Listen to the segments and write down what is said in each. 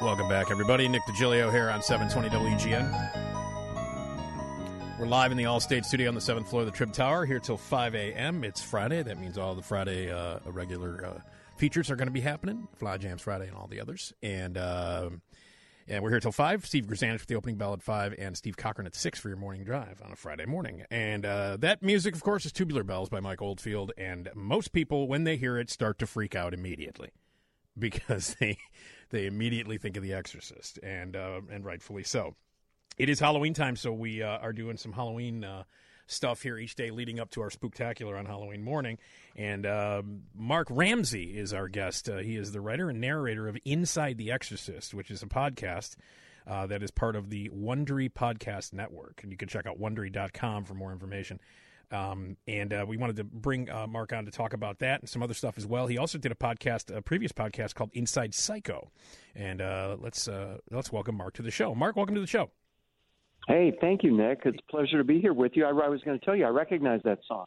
Welcome back, everybody. Nick DiGilio here on 720 WGN. We're live in the Allstate studio on the 7th floor of the Trib Tower, here till 5 a.m. It's Friday. That means all the Friday regular features are going to be happening. Fly Jams Friday and all the others. And we're here till 5. Steve Grzanich with the opening bell at 5, and Steve Cochran at 6 for your morning drive on a Friday morning. And that music, of course, is Tubular Bells by Mike Oldfield. And most people, when they hear it, start to freak out immediately because they immediately think of The Exorcist, and rightfully so. It is Halloween time, so we are doing some Halloween stuff here each day leading up to our spooktacular on Halloween morning. And Mark Ramsey is our guest. He is the writer and narrator of Inside the Exorcist, which is a podcast that is part of the Wondery Podcast Network. And you can check out Wondery.com for more information. And we wanted to bring Mark on to talk about that and some other stuff as well. He also did a previous podcast called Inside Psycho. And let's welcome Mark to the show. Mark, welcome to the show. Hey, thank you, Nick. It's a pleasure to be here with you. I was going to tell you, I recognize that song.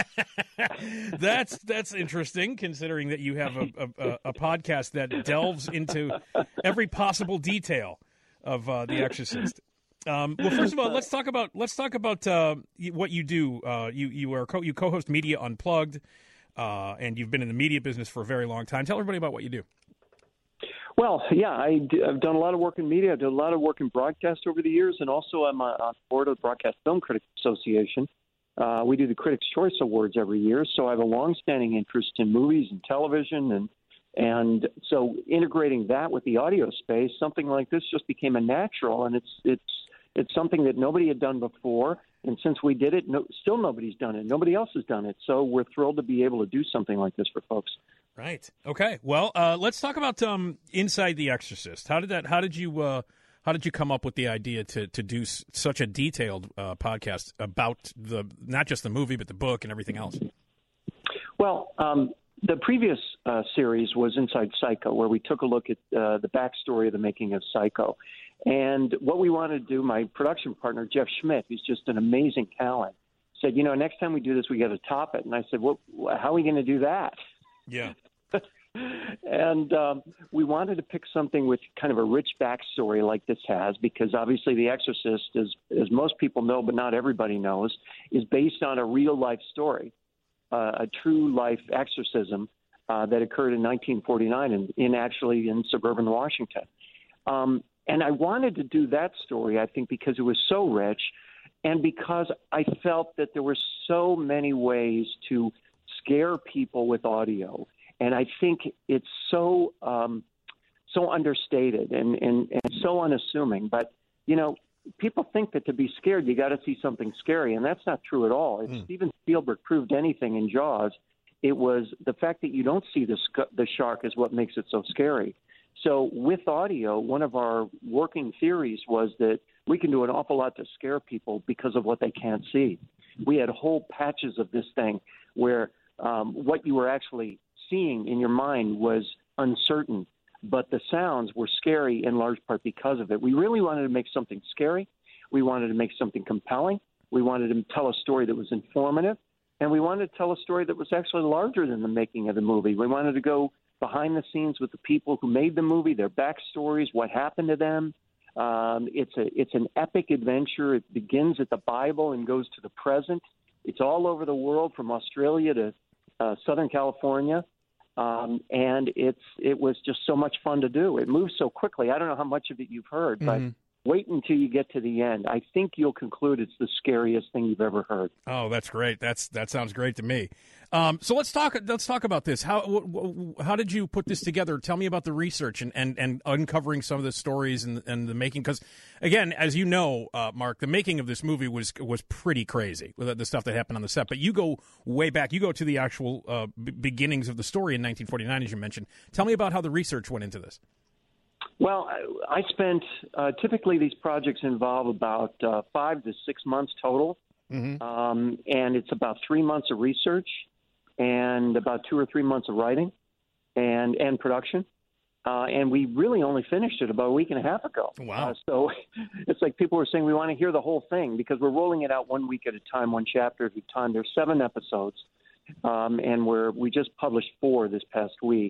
That's interesting, considering that you have a podcast that delves into every possible detail of The Exorcist. Well, first of all, let's talk about what you do. You co-host Media Unplugged, and you've been in the media business for a very long time. Tell everybody about what you do. Well, yeah, I've done a lot of work in media. I've done a lot of work in broadcast over the years, and also I'm on the board of the Broadcast Film Critics Association. We do the Critics' Choice Awards every year, so I have a long-standing interest in movies and television, and so integrating that with the audio space, something like this just became a natural, and it's something that nobody had done before, and since we did it, still nobody's done it. Nobody else has done it, so we're thrilled to be able to do something like this for folks. Right. Okay. Well, let's talk about Inside the Exorcist. How did you come up with the idea to do such a detailed podcast about not just the movie but the book and everything else? Well, the previous series was Inside Psycho, where we took a look at the backstory of the making of Psycho. And what we wanted to do, my production partner, Jeff Schmidt, who's just an amazing talent, said, next time we do this, we got to top it. And I said, well, how are we going to do that? Yeah. And we wanted to pick something with kind of a rich backstory like this has, because obviously The Exorcist, as most people know, but not everybody knows, is based on a real-life story, a true-life exorcism that occurred in 1949 in suburban Washington. And I wanted to do that story, I think, because it was so rich and because I felt that there were so many ways to scare people with audio. And I think it's so understated and so unassuming. But, people think that to be scared, you got to see something scary. And that's not true at all. If Steven Spielberg proved anything in Jaws, it was the fact that you don't see the shark is what makes it so scary. So with audio, one of our working theories was that we can do an awful lot to scare people because of what they can't see. We had whole patches of this thing where what you were actually seeing in your mind was uncertain, but the sounds were scary in large part because of it. We really wanted to make something scary. We wanted to make something compelling. We wanted to tell a story that was informative, and we wanted to tell a story that was actually larger than the making of the movie. We wanted to go behind the scenes with the people who made the movie, their backstories, what happened to them. It's an epic adventure. It begins at the Bible and goes to the present. It's all over the world, from Australia to Southern California. And it was just so much fun to do. It moves so quickly. I don't know how much of it you've heard, but wait until you get to the end. I think you'll conclude it's the scariest thing you've ever heard. Oh, that's great. That sounds great to me. So let's talk about this. How did you put this together? Tell me about the research and uncovering some of the stories and the making. Because again, as you know, Mark, the making of this movie was pretty crazy with the stuff that happened on the set. But you go way back. You go to the actual beginnings of the story in 1949, as you mentioned. Tell me about how the research went into this. Well, I spent typically these projects involve about 5 to 6 months total, and it's about 3 months of research and about 2 or 3 months of writing and production. And we really only finished it about a week and a half ago. Wow. So it's like people were saying, we want to hear the whole thing because we're rolling it out 1 week at a time, one chapter at a time. There's 7 episodes, and we just published 4 this past week.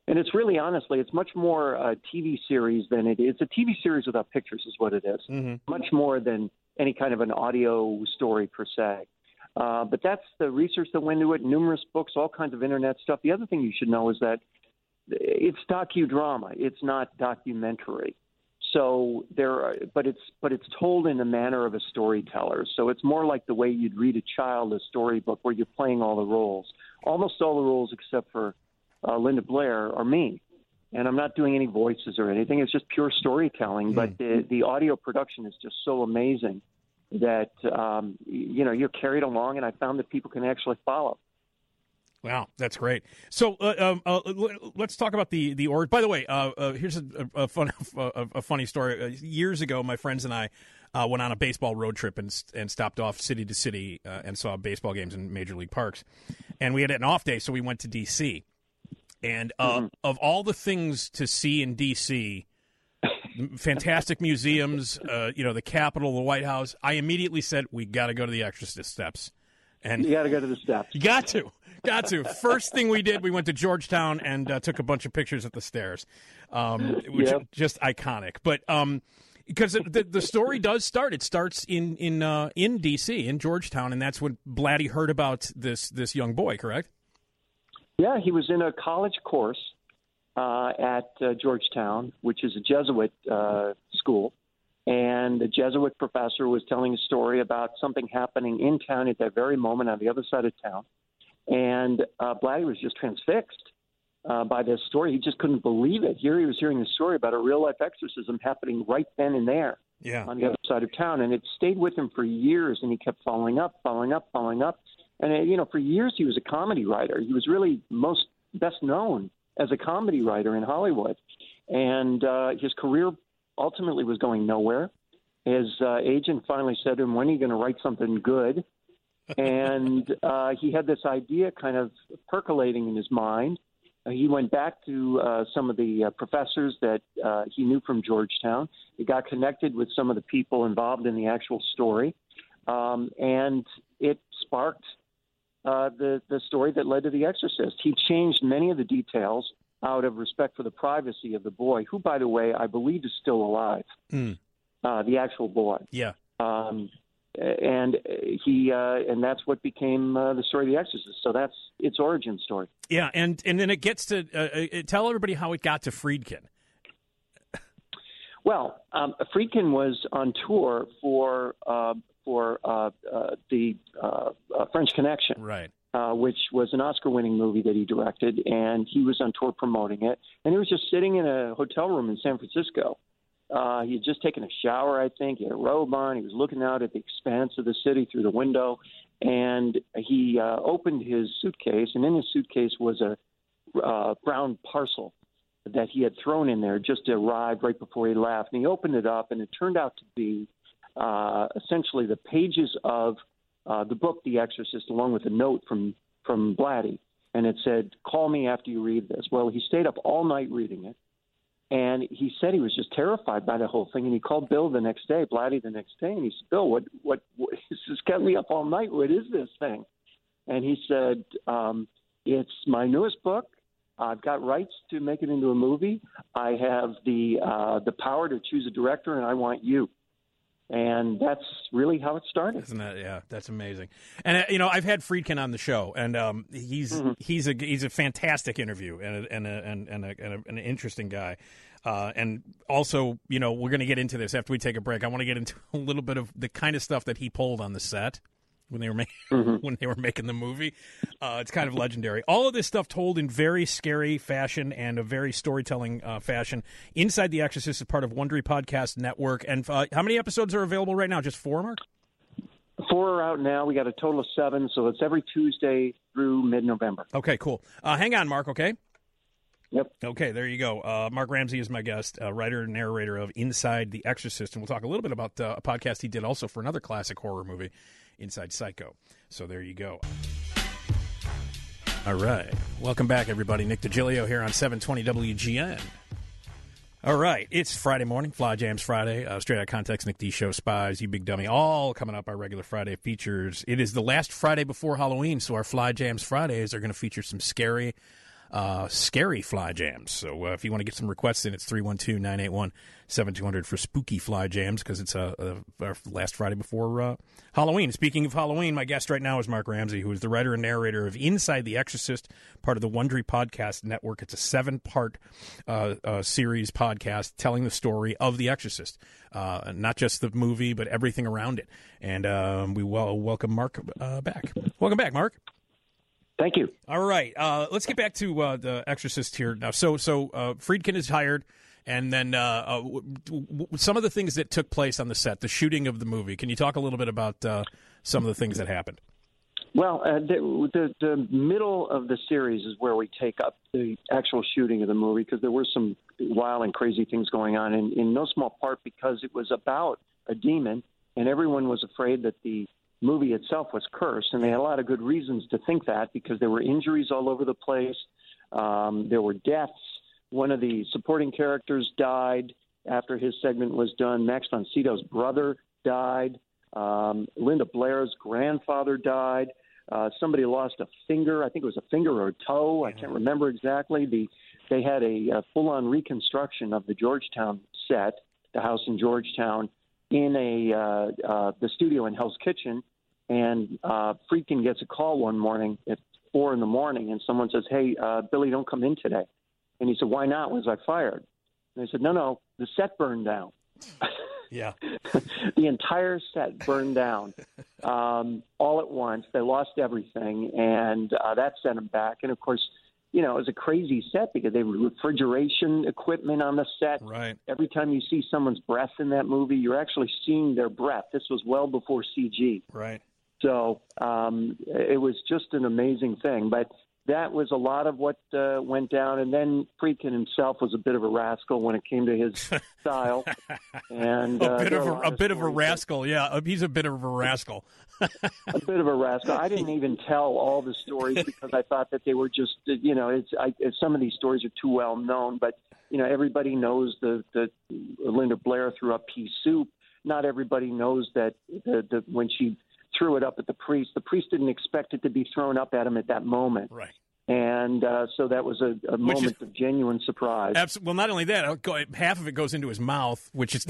And it's really, honestly, it's much more a TV series than it is. It's a TV series without pictures is what it is. Mm-hmm. Much more than any kind of an audio story per se. But that's the research that went into it, numerous books, all kinds of internet stuff. The other thing you should know is that it's docudrama. It's not documentary. So but it's told in the manner of a storyteller. So it's more like the way you'd read a child a storybook where you're playing all the roles. Almost all the roles except for Linda Blair are me. And I'm not doing any voices or anything. It's just pure storytelling. But the audio production is just so amazing that, you're carried along, and I found that people can actually follow. Wow, that's great. So let's talk about the origin. By the way, here's a funny story. Years ago, my friends and I went on a baseball road trip and stopped off city to city and saw baseball games in major league parks. And we had an off day, so we went to D.C. And of all the things to see in D.C., fantastic museums, the Capitol, the White House, I immediately said, we got to go to the Exorcist steps. And you got to go to the steps. You got to. First thing we did, we went to Georgetown and took a bunch of pictures at the stairs, which is just iconic. But because the story does start, it starts in D.C., in Georgetown, and that's when Blatty heard about this young boy, correct? Yeah, he was in a college course at Georgetown, which is a Jesuit school. And the Jesuit professor was telling a story about something happening in town at that very moment on the other side of town. And Blatty was just transfixed by this story. He just couldn't believe it. Here he was hearing a story about a real-life exorcism happening right then and there on the other side of town. And it stayed with him for years, and he kept following up. And, for years he was a comedy writer. He was really best known as a comedy writer in Hollywood. And his career ultimately was going nowhere. His agent finally said to him, when are you going to write something good? And he had this idea kind of percolating in his mind. He went back to some of the professors that he knew from Georgetown. He got connected with some of the people involved in the actual story. And it sparked the story that led to The Exorcist. He changed many of the details out of respect for the privacy of the boy, who, by the way, I believe is still alive, the actual boy. Yeah. And that's what became the story of The Exorcist. So that's its origin story. Yeah, and then it gets to tell everybody how it got to Friedkin. Well, Friedkin was on tour for the French Connection, right? Which was an Oscar-winning movie that he directed, and he was on tour promoting it. And he was just sitting in a hotel room in San Francisco. He had just taken a shower, I think. He had a robe on. He was looking out at the expanse of the city through the window. And he opened his suitcase, and in his suitcase was a brown parcel that he had thrown in there just arrived right before he left. And he opened it up, and it turned out to be essentially the pages of the book, The Exorcist, along with a note from Blatty. And it said, call me after you read this. Well, he stayed up all night reading it. And he said he was just terrified by the whole thing. And he called Bill the next day, Blatty the next day, and he said, Bill, what this has kept me up all night. What is this thing? And he said, it's my newest book. I've got rights to make it into a movie. I have the power to choose a director, and I want you. And that's really how it started. Isn't that? Yeah, that's amazing. And I've had Friedkin on the show, and he's a fantastic interview and an interesting guy. And also, we're going to get into this after we take a break. I want to get into a little bit of the kind of stuff that he pulled on the set when they were making the movie. It's kind of legendary. All of this stuff told in very scary fashion and a very storytelling fashion. Inside the Exorcist is part of Wondery Podcast Network. And how many episodes are available right now? Just 4, Mark? 4 are out now. We got a total of 7, so it's every Tuesday through mid-November. Okay, cool. Hang on, Mark, okay? Yep. Okay, there you go. Mark Ramsey is my guest, writer and narrator of Inside the Exorcist. And we'll talk a little bit about a podcast he did also for another classic horror movie, Inside Psycho. So there you go. All right. Welcome back, everybody. Nick DiGilio here on 720 WGN. All right. It's Friday morning, Fly Jams Friday. Straight Out Context, Nick D Show, Spies, You Big Dummy, all coming up, our regular Friday features. It is the last Friday before Halloween, so our Fly Jams Fridays are going to feature some scary scary fly jams. So if you want to get some requests in, it's 312-981-7200 for spooky fly jams, because it's our last Friday before Halloween. Speaking of Halloween, my guest right now is Mark Ramsey, who is the writer and narrator of Inside the Exorcist, part of the Wondery Podcast Network. It's a 7-part series podcast telling the story of The Exorcist, not just the movie, but everything around it. And we welcome Mark back. Welcome back, Mark. Thank you. All right, let's get back to The Exorcist here now. So Friedkin is hired, and then some of the things that took place on the set, the shooting of the movie. Can you talk a little bit about some of the things that happened? Well, the middle of the series is where we take up the actual shooting of the movie, because there were some wild and crazy things going on, in no small part because it was about a demon, and everyone was afraid that the movie itself was cursed, and they had a lot of good reasons to think that, because there were injuries all over the place. There were deaths. One of the supporting characters died after his segment was done. Max von Sydow's brother died. Linda Blair's grandfather died. Somebody lost a finger. I think it was a finger or a toe. I can't remember exactly. They had a full-on reconstruction of the Georgetown set, the house in Georgetown, in the studio in Hell's Kitchen, and Friedkin gets a call one morning at 4 a.m, and someone says, "Hey, Billy, don't come in today." And he said, "Why not? Was I fired?" And they said, No, the set burned down. Yeah. The entire set burned down all at once. They lost everything, and that sent them back. And, of course, it was a crazy set because they were refrigeration equipment on the set. Right. Every time you see someone's breath in that movie, you're actually seeing their breath. This was well before CG. Right. So it was just an amazing thing. But that was a lot of what went down. And then Friedkin himself was a bit of a rascal when it came to his style. And a bit of a rascal. Yeah, he's a bit of a rascal. A bit of a rascal. I didn't even tell all the stories because I thought that they were just, some of these stories are too well known. But, everybody knows the Linda Blair threw up pea soup. Not everybody knows that when she threw it up at the priest didn't expect it to be thrown up at him at that moment. Right. And so that was a moment of genuine surprise. Well, not only that, half of it goes into his mouth, which is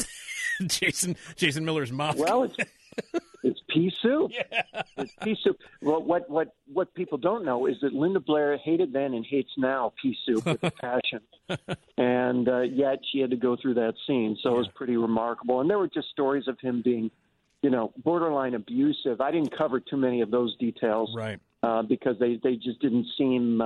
Jason Miller's mouth. Well, it's pea soup. Yeah. It's pea soup. Well, what people don't know is that Linda Blair hated then and hates now pea soup with a passion. And yet she had to go through that scene. So it was pretty remarkable. And there were just stories of him being, borderline abusive. I didn't cover too many of those details. Right. Because they just didn't seem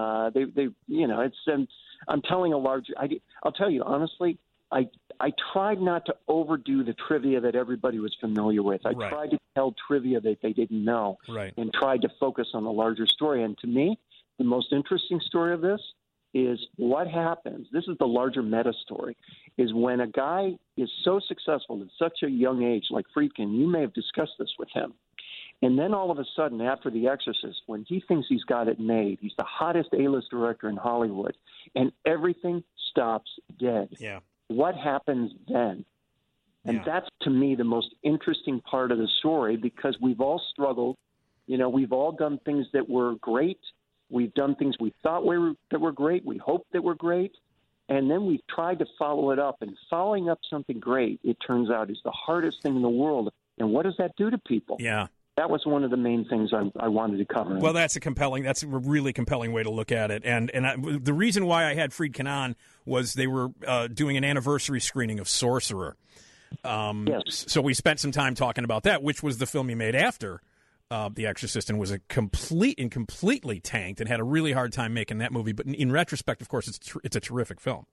it's I'm telling a larger. I'll tell you honestly, I tried not to overdo the trivia that everybody was familiar with. I tried to tell trivia that they didn't know, and tried to focus on the larger story. And to me, the most interesting story of this is what happens. This is the larger meta story. Is when a guy is so successful at such a young age, like Friedkin. You may have discussed this with him. And then all of a sudden, after The Exorcist, when he thinks he's got it made, he's the hottest A-list director in Hollywood, and everything stops dead. Yeah. What happens then? And that's, to me, the most interesting part of the story, because we've all struggled. We've all done things that were great. We've done things we thought that were great. We hoped that were great. And then we've tried to follow it up. And following up something great, it turns out, is the hardest thing in the world. And what does that do to people? Yeah. That was one of the main things I wanted to cover. Well, that's a really compelling way to look at it. And the reason why I had Friedkin on was they were doing an anniversary screening of Sorcerer. Yes. So we spent some time talking about that, which was the film he made after The Exorcist, and was completely tanked and had a really hard time making that movie. But in retrospect, of course, it's a terrific film.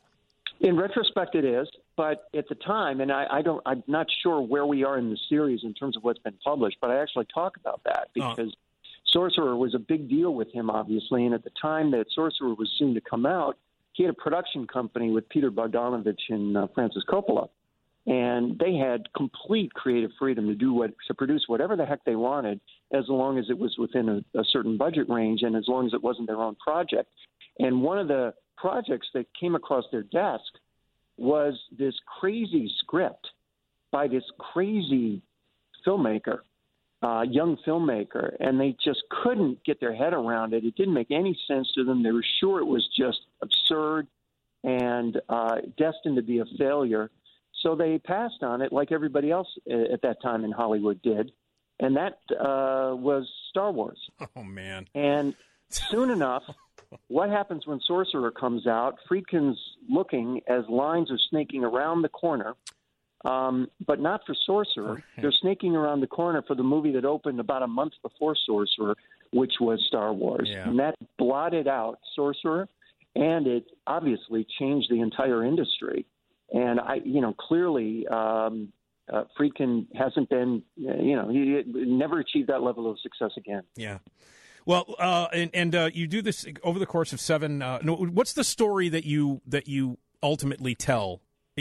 In retrospect, it is, but at the time, and I'm not sure where we are in the series in terms of what's been published, but I actually talk about that because Sorcerer was a big deal with him, obviously, and at the time that Sorcerer was soon to come out, he had a production company with Peter Bogdanovich and Francis Coppola, and they had complete creative freedom to produce whatever the heck they wanted, as long as it was within a certain budget range and as long as it wasn't their own project. And one of the projects that came across their desk was this crazy script by this crazy filmmaker young filmmaker, and they just couldn't get their head around it. It didn't make any sense to them. They were sure it was just absurd and destined to be a failure. So they passed on it like everybody else at that time in Hollywood did, and that was Star Wars. Oh, man. And soon enough, what happens when Sorcerer comes out? Friedkin's looking as lines are snaking around the corner, but not for Sorcerer. They're snaking around the corner for the movie that opened about a month before Sorcerer, which was Star Wars. Yeah. And that blotted out Sorcerer, and it obviously changed the entire industry. And clearly, Friedkin hasn't been, he never achieved that level of success again. Yeah. Well, and you do this over the course of 7. What's the story that you ultimately tell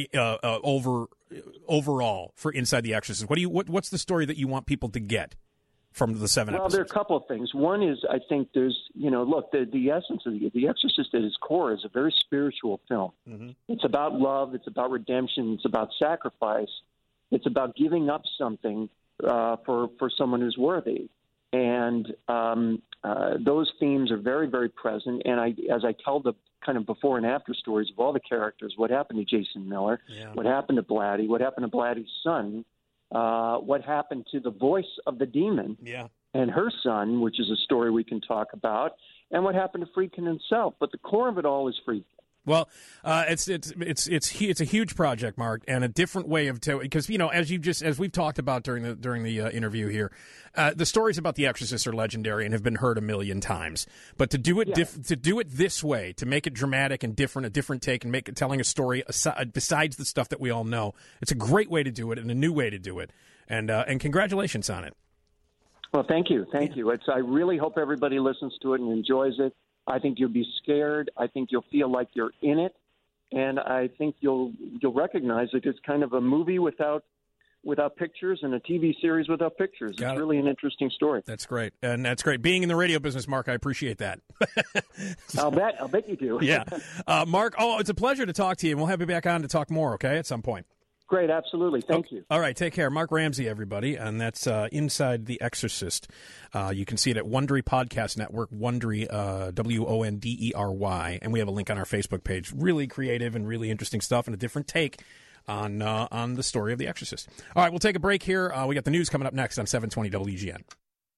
overall for Inside the Exorcist? What's the story that you want people to get from the 7 episodes? Well, there are a couple of things. One is, I think there's, look, the essence of The Exorcist at its core is a very spiritual film. Mm-hmm. It's about love. It's about redemption. It's about sacrifice. It's about giving up something for someone who's worthy. And those themes are very, very present. And as I tell the kind of before and after stories of all the characters, what happened to Jason Miller, what happened to Blatty, what happened to Blatty's son, what happened to the voice of the demon and her son, which is a story we can talk about, and what happened to Friedkin himself. But the core of it all is Friedkin. Well, it's a huge project, Mark, and a different way of because as we've talked about during the interview here, the stories about The Exorcist are legendary and have been heard a million times. But to do it to do it this way, to make it dramatic and different, a different take, and telling a story besides the stuff that we all know, it's a great way to do it and a new way to do it. And congratulations on it. Well, thank you. I really hope everybody listens to it and enjoys it. I think you'll be scared. I think you'll feel like you're in it, and I think you'll recognize it as kind of a movie without pictures and a TV series without pictures. It's really an interesting story. That's great, and that's great. Being in the radio business, Mark, I appreciate that. I'll bet you do. Yeah, Mark. Oh, it's a pleasure to talk to you, and we'll have you back on to talk more. Okay, at some point. Great, absolutely. Thank you. All right, take care. Mark Ramsey, everybody, and that's Inside the Exorcist. You can see it at Wondery Podcast Network, Wondery, Wondery, and we have a link on our Facebook page. Really creative and really interesting stuff and a different take on the story of The Exorcist. All right, we'll take a break here. We got the news coming up next on 720 WGN.